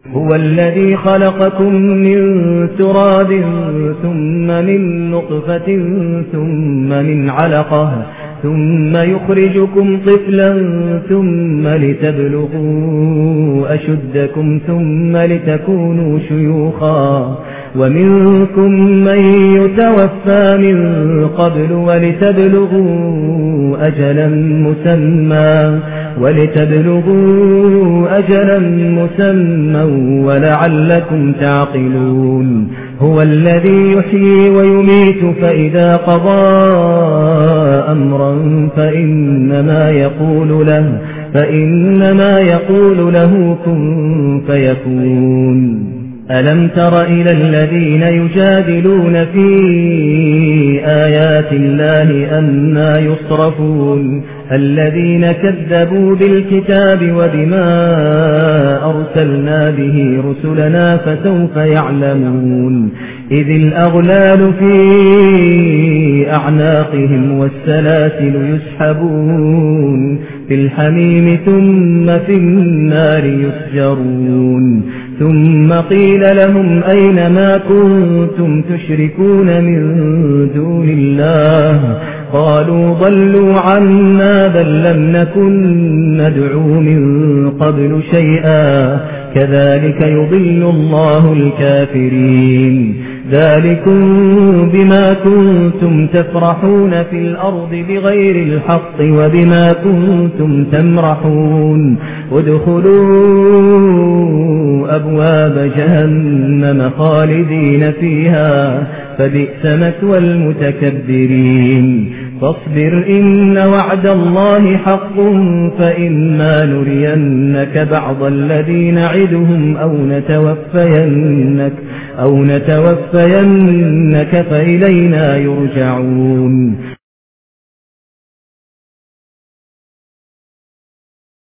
هو الذي خلقكم من تراب ثم من نطفة ثم من علقة ثم يخرجكم طفلا ثم لتبلغوا أشدكم ثم لتكونوا شيوخا ومنكم من يتوفى من قبل ولتبلغوا أجلا مسمى ولعلكم تعقلون هو الذي يحيي ويميت فإذا قضى أمرا فإنما يقول له كن فيكون ألم تر إلى الذين يجادلون في آيات الله أنى يصرفون الذين كذبوا بالكتاب وبما أرسلنا به رسلنا فسوف يعلمون إذ الأغلال في أعناقهم والسلاسل يسحبون في الحميم ثم في النار يسجرون ثم قيل لهم أين ما كنتم تشركون من دون الله قالوا ضلوا عنا بل لم نكن ندعو من قبل شيئا كذلك يضل الله الكافرين ذلكم بما كنتم تفرحون في الأرض بغير الحق وبما كنتم تمرحون ادخلوا أبواب جهنم خالدين فيها فبئس مثوى المتكبرين فاصبر إن وعد الله حق فإما نرينك بعض الذي نعدهم أو نتوفينك فإلينا يرجعون